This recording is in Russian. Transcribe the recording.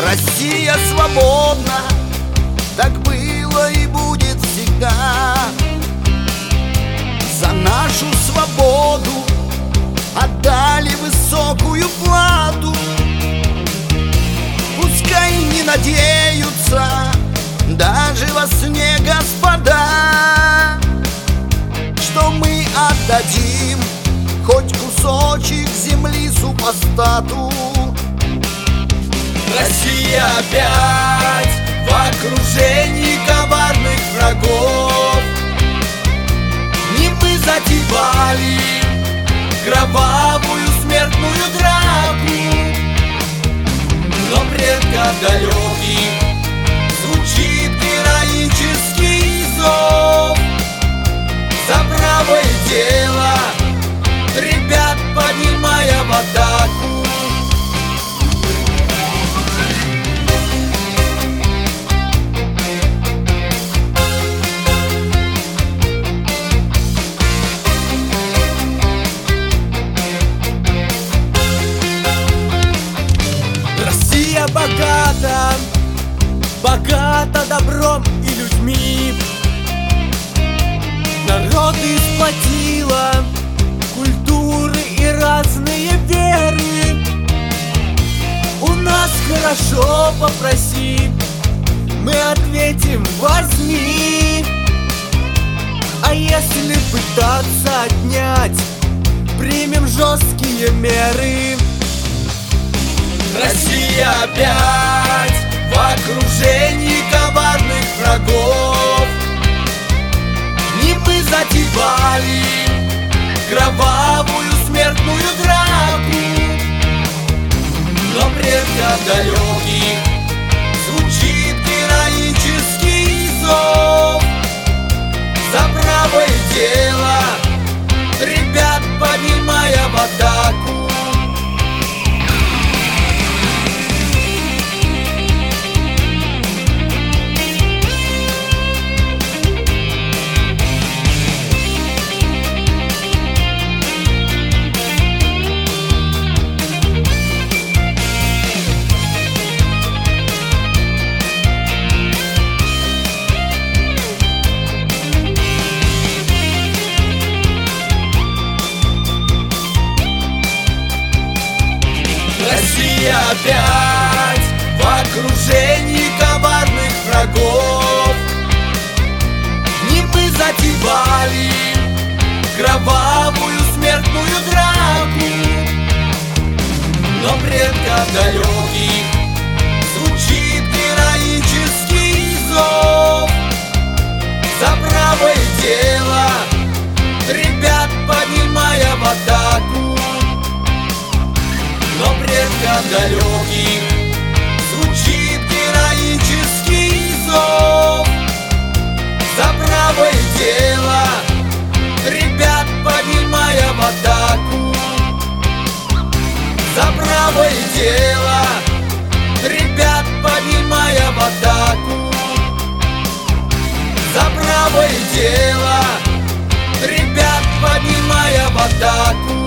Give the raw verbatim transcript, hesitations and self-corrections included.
Россия свободна, так было и будет всегда. За нашу свободу отдали высокую плату. Пускай не надеются даже во сне господа, что мы отдадим хоть кусочек земли супостату. Россия опять в окружении коварных врагов. Не мы затевали кровавую смертную драку, но предков далеких звучит героический зов. За правое дело ребят поднимая в атаку. Россия богата, богата добром и людьми. Народы сплотила культуры и разные веры. У нас хорошо, попроси, мы ответим возьми. А если пытаться отнять, примем жесткие меры. Россия опять в окружении коварных врагов. Не мы затевали кровавую смертную драку, но предков далеких звучит героический зов. За правое дело ребят поднимая в атаку. Россия опять в окружении коварных врагов. Не мы затевали кровавую смертную драку, но предков далеких звучит героический зов. За правое дело ребят поднимая в атаку, но предков далеких звучит героический зов. За правое дело ребят поднимая в атаку. За правое дело ребят поднимая в атаку. За правое дело ребят поднимая в атаку.